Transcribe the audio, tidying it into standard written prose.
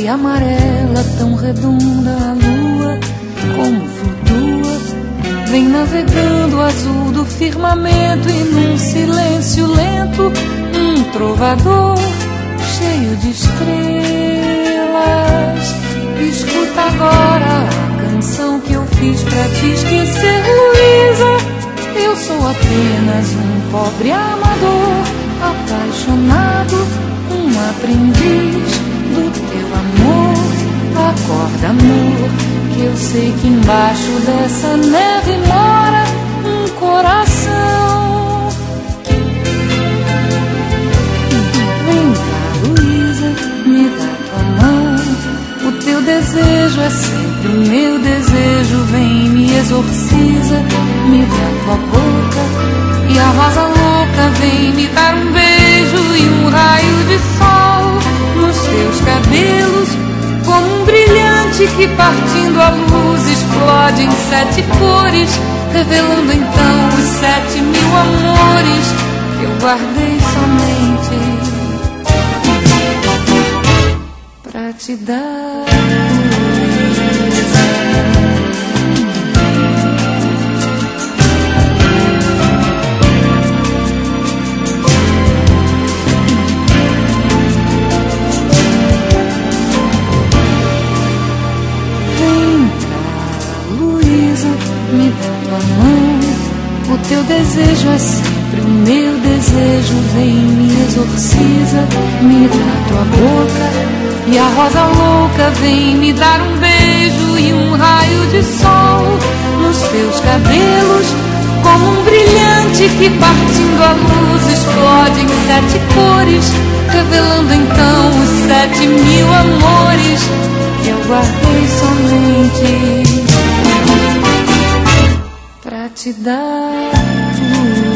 amarela, tão redonda a lua, como flutua, vem navegando o azul do firmamento. E num silêncio lento, um trovador cheio de estrelas. Escuta agora a canção que eu fiz pra te esquecer, Luísa. Eu sou apenas um pobre amador, apaixonado, um aprendiz do teu amor. Acorda, amor, que eu sei que embaixo dessa neve mora um coração. Vem cá, Luísa, me dá tua mão. O teu desejo é sempre o meu desejo. Vem, me exorciza, me dá tua boca. E a rosa louca vem me dar um beijo e um raio de sol nos teus cabelos, como um brilhante que partindo a luz explode em 7 cores, revelando então os 7.000 amores que eu guardei somente pra te dar, Luísa. Me dá tua mão, o teu desejo é sempre o meu desejo. Vem, me exorciza, me dá tua boca. E a rosa louca vem me dar um beijo e um raio de sol nos teus cabelos, como um brilhante que partindo a luz explode em 7 cores, revelando então os 7.000 amores que eu guardei somente pra te dar.